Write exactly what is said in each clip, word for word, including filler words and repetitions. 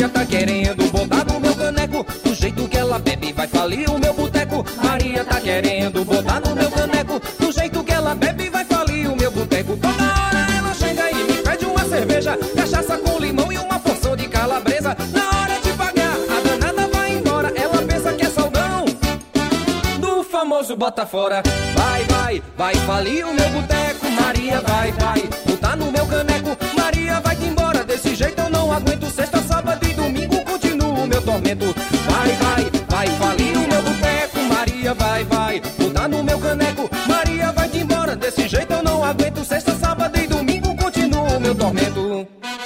Maria tá querendo botar no meu caneco. Do jeito que ela bebe vai falir o meu boteco. Maria tá querendo botar no meu caneco. Do jeito que ela bebe vai falir o meu boteco. Toda hora ela chega e me pede uma cerveja, cachaça com limão e uma porção de calabresa. Na hora de pagar, a danada vai embora. Ela pensa que é saudão do famoso bota fora. Vai, vai, vai falir o meu boteco. Maria vai, vai botar no meu caneco. Maria vai-te embora, desse jeito eu não aguento. Sexta, sábado e domingo continua o meu tormento. Vai, vai, vai falir o meu boteco. Maria vai, vai botar no meu caneco. Maria vai-te embora, desse jeito eu não aguento. Sexta, sábado e domingo continua o meu tormento.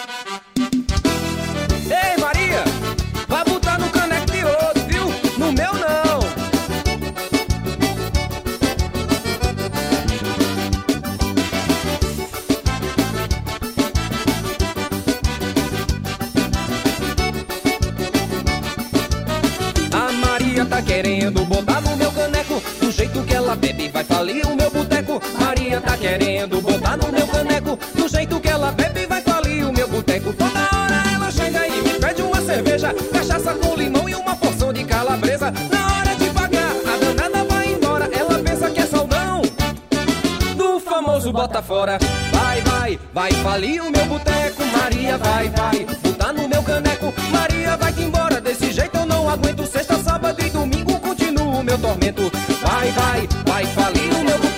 Ei, Maria, vai botar no caneco de outro, viu? No meu não. A Maria tá querendo botar no meu caneco. Do jeito que ela bebe vai falir o meu boteco. Maria tá querendo botar no meu caneco. Do jeito que ela bebe vai falir o meu boteco. Toda hora ela chega e me pede uma cerveja, cachaça com limão e uma porção de calabresa. Na hora de pagar, a danada vai embora. Ela pensa que é saudão do famoso bota fora. Vai, vai, vai falir o meu boteco. Maria vai, vai botar no meu caneco. Maria vai-te embora, desse jeito eu não aguento. Sexta, sábado e domingo continua o meu tormento. Vai, vai, vai falir o meu boteco.